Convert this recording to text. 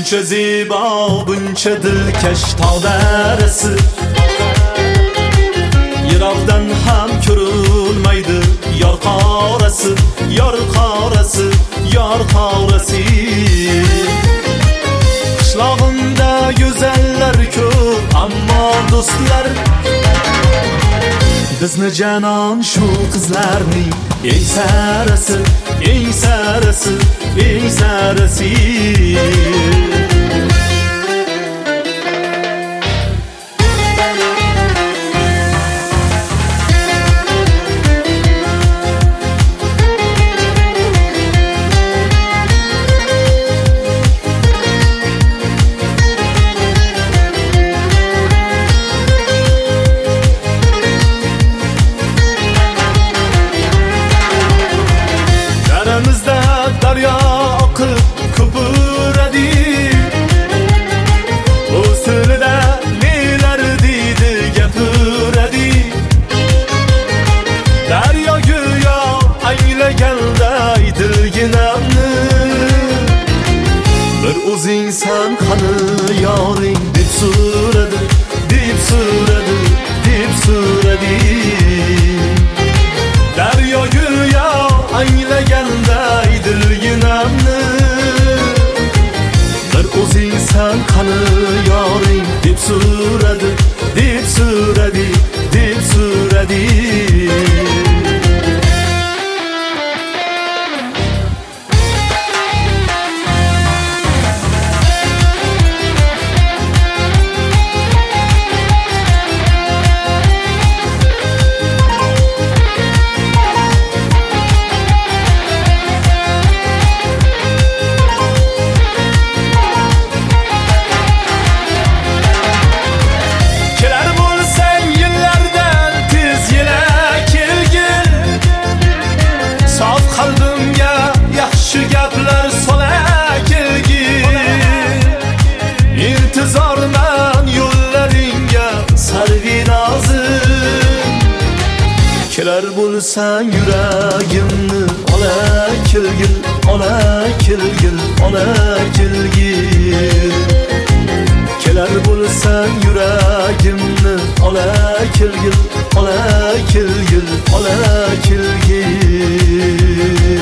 buncha zebo, buncha dilkash tog' darasi, yiroqdan ham ko'rilmaydi yor qorasi, yor qorasi, yor qorasi. Qishlog'imda go'zallar ko'p, ammo do'stlar bizni janon shu qizlarning eng sarasi, eng sarasi, eng sarasi. Daryo oqib ko'piradi, o'z tilida nelar deydi gapiradi. Daryo go'yo anglaganday dilginamni, bir o'zingsan qani yoring deb so'radi, deb so'radi, deb so'radi. Daryo go'yo anglaganday dilginamni, bir o'zingsan qani yoring deb so'radi, deb so'radi, deb so'radi. Kelar bo'lsang yuragimni ola kelgil, ola kelgil, ola kelgil. Kelar bo'lsang yuragimni ola kelgil, ola kelgil, ola kelgil.